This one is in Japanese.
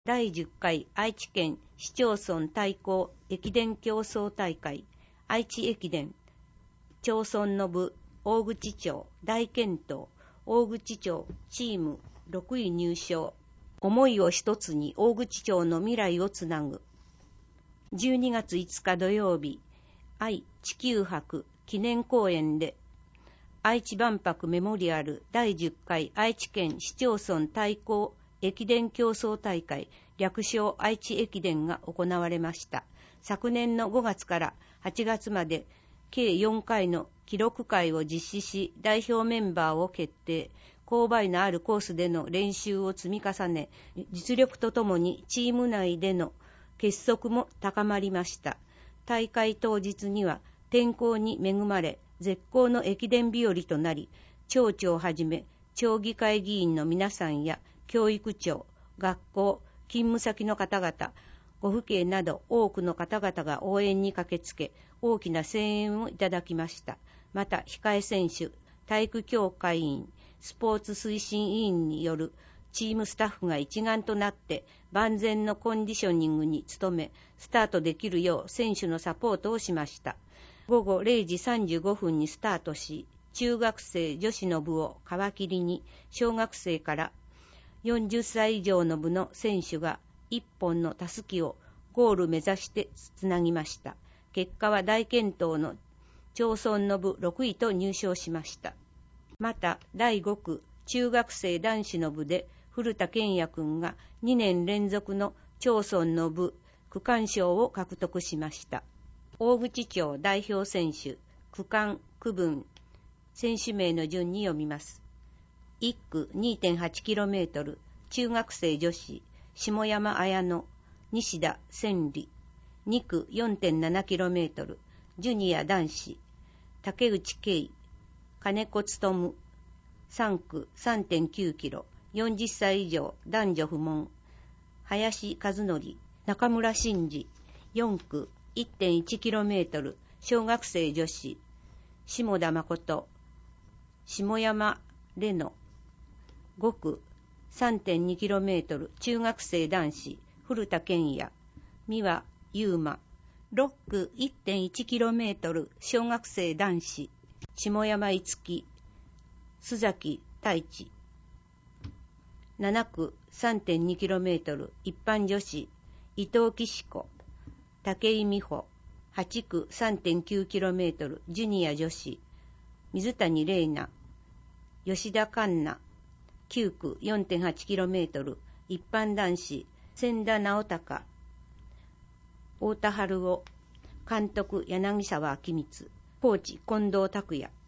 第10回愛知県市町村対抗駅伝競争大会愛知駅伝町村の部大口町大健闘大口町チーム6位入賞。思いを一つに大口町の未来をつなぐ。12月5日土曜日、愛・地球博記念公園で愛知万博メモリアル第10回愛知県市町村対抗駅伝競争大会略称愛知駅伝が行われました。昨年の5月から8月まで計4回の記録会を実施し、代表メンバーを決定。勾配のあるコースでの練習を積み重ね、実力とともにチーム内での結束も高まりました。大会当日には天候に恵まれ、絶好の駅伝日和となり、町長をはじめ町議会議員の皆さんや教育長、学校、勤務先の方々、ご父兄など多くの方々が応援に駆けつけ、大きな声援をいただきました。また、控え選手、体育協会員、スポーツ推進委員によるチームスタッフが一丸となって万全のコンディショニングに努め、スタートできるよう選手のサポートをしました。午後0時35分にスタートし、中学生女子の部を皮切りに、小学生から40歳以上の部の選手が1本のたすきをゴール目指してつなぎました。結果は大健闘の町村の部6位と入賞しました。また第5区中学生男子の部で古田健也君が2年連続の町村の部区間賞を獲得しました。大口町代表選手、区間、区分、選手名の順に読みます。1区 2.8km 中学生女子下山綾乃西田千里。2区 4.7km ジュニア男子竹内圭金子勉。3区 3.9km 40歳以上男女不問林和則中村真嗣。4区 1.1km 小学生女子下田誠下山玲乃。5区 3.2km 中学生男子古田健也三輪優馬。6区 1.1km 小学生男子下山樹須崎太一。7区 3.2km 一般女子伊藤岸子武井美穂。8区 3.9km ジュニア女子水谷玲奈吉田環奈。9区 4.8km 一般男子千田直孝太田春夫。監督柳沢明光。コーチ近藤拓也。